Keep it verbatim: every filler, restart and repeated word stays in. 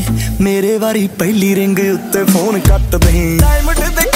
ਮੇਰੇ ਵਾਰੀ ਪਹਿਲੀ ਰਿੰਗ ਉੱਤੇ ਫੋਨ ਕੱਟ ਦੇ। ਡਾਇਮੰਡ ਦੇ